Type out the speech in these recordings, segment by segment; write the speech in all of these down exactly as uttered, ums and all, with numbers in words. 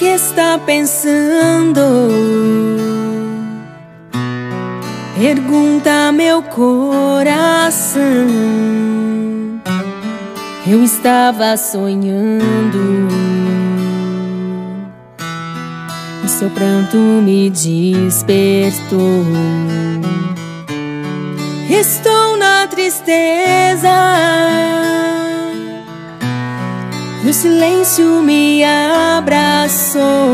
está pensando? Pergunta meu coração. Eu estava sonhando e seu pranto me despertou. Estou na tristeza e o silêncio me abraçou.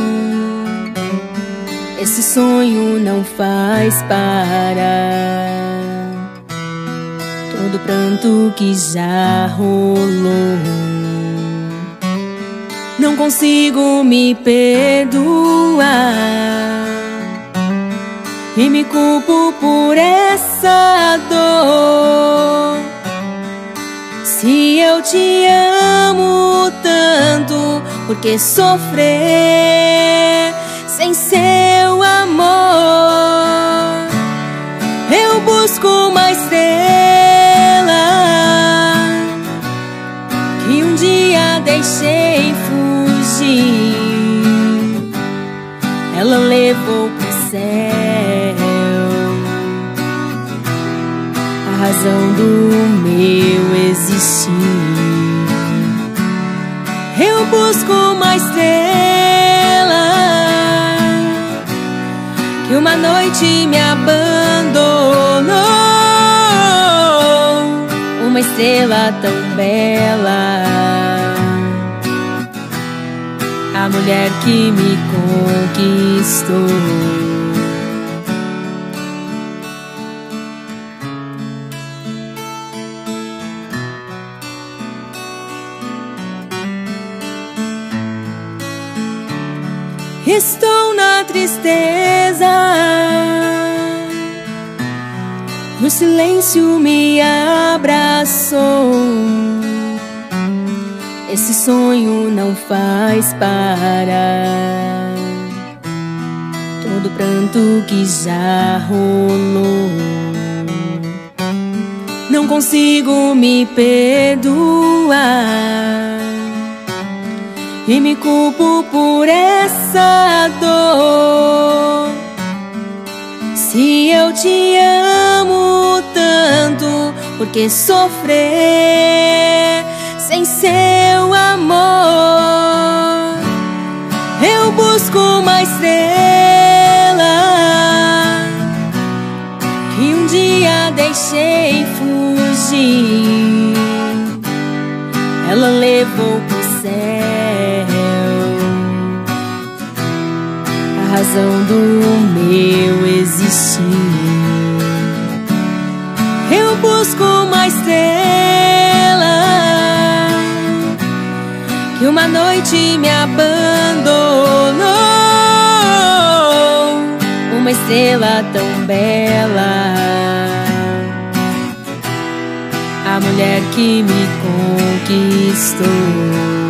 Esse sonho não faz parar todo pranto que já rolou. Não consigo me perdoar e me culpo por essa dor. Se eu te amo tanto, por que sofrer sem seu amor? Eu busco uma estrela que um dia deixei fugir. Ela levou pro céu a razão do meu existir. Eu busco uma estrela que uma noite me abandonou. Uma estrela tão bela, a mulher que me conquistou. Estou na tristeza e o silêncio me abraçou. Esse sonho não faz parar todo pranto que já rolou. Não consigo me perdoar e me culpo por essa dor. Se eu te amo tanto, por que sofrer sem seu amor? Eu busco uma estrela que um dia deixei fugir. Ela levou pro céu a razão do meu existir. Eu busco uma estrela que uma noite me abandonou. Uma estrela tão bela, a mulher que me conquistou.